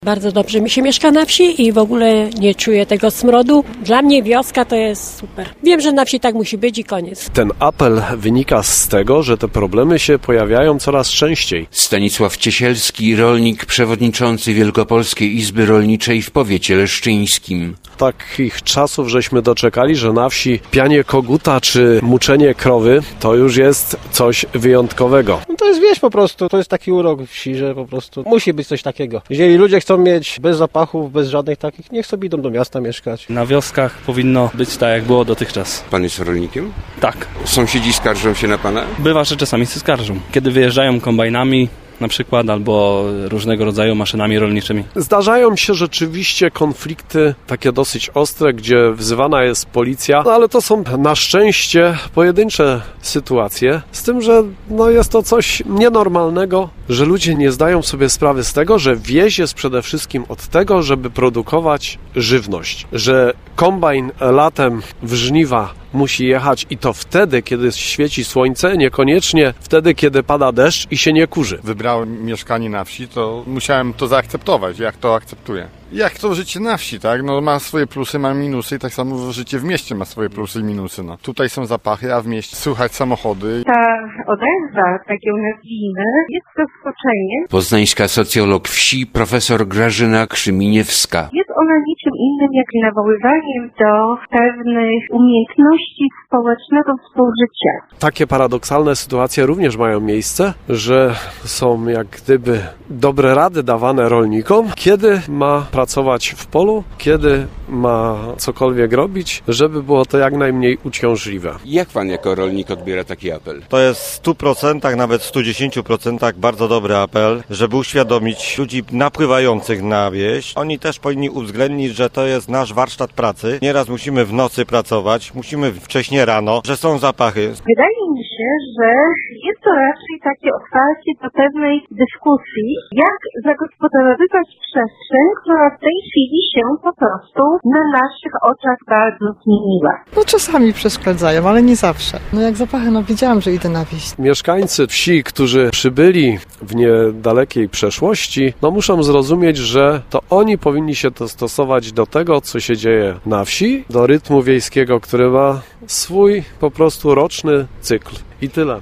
Bardzo dobrze mi się mieszka na wsi i w ogóle nie czuję tego smrodu. Dla mnie wioska to jest super. Wiem, że na wsi tak musi być i koniec. Ten apel wynika z tego, że te problemy się pojawiają coraz częściej. Stanisław Ciesielski, rolnik przewodniczący Wielkopolskiej Izby Rolniczej w powiecie leszczyńskim. Takich czasów żeśmy doczekali, że na wsi pianie koguta czy muczenie krowy to już jest coś wyjątkowego. To jest wieś po prostu, to jest taki urok wsi, że po prostu musi być coś takiego. Jeżeli ludzie chcą mieć bez zapachów, bez żadnych takich, niech sobie idą do miasta mieszkać. Na wioskach powinno być tak, jak było dotychczas. Pan jest rolnikiem? Tak. Sąsiedzi skarżą się na pana? Bywa, że czasami się skarżą. Kiedy wyjeżdżają kombajnami na przykład, albo różnego rodzaju maszynami rolniczymi. Zdarzają się rzeczywiście konflikty takie dosyć ostre, gdzie wzywana jest policja, ale to są na szczęście pojedyncze sytuacje, z tym, że jest to coś nienormalnego, że ludzie nie zdają sobie sprawy z tego, że wieś jest przede wszystkim od tego, żeby produkować żywność, że kombajn latem w żniwa musi jechać i to wtedy, kiedy świeci słońce, niekoniecznie wtedy, kiedy pada deszcz i się nie kurzy. Wybrałem mieszkanie na wsi, to musiałem to zaakceptować, jak to akceptuję. Jak to życie na wsi, tak? Ma swoje plusy, ma minusy i tak samo życie w mieście ma swoje plusy i minusy. Tutaj są zapachy, a w mieście słychać samochody. Ta odezwa, tak ją nazwijmy, jest zaskoczeniem. Poznańska socjolog wsi, profesor Grażyna Krzyminiewska. Jest ona niczym innym jak nawoływaniem do pewnych umiejętności społecznego współżycia. Takie paradoksalne sytuacje również mają miejsce, że są jak gdyby dobre rady dawane rolnikom, kiedy ma pracować w polu, kiedy ma cokolwiek robić, żeby było to jak najmniej uciążliwe. Jak pan jako rolnik odbiera taki apel? To jest w 100%, nawet w 110% bardzo dobry apel, żeby uświadomić ludzi napływających na wieś. Oni też powinni uwzględnić, że to jest nasz warsztat pracy. Nieraz musimy w nocy pracować, musimy wcześnie rano, że są zapachy. Wydaje mi się, że jest to raczej takie otwarcie do pewnej dyskusji, jak zagospodarowywać przestrzeń, która w tej chwili się po prostu na naszych oczach bardzo zmieniła. Czasami przeszkadzają, ale nie zawsze. Jak zapachy, wiedziałam, że idę na wieś. Mieszkańcy wsi, którzy przybyli w niedalekiej przeszłości, muszą zrozumieć, że to oni powinni się dostosować do tego, co się dzieje na wsi, do rytmu wiejskiego, który ma swój po prostu roczny cykl. I tyle.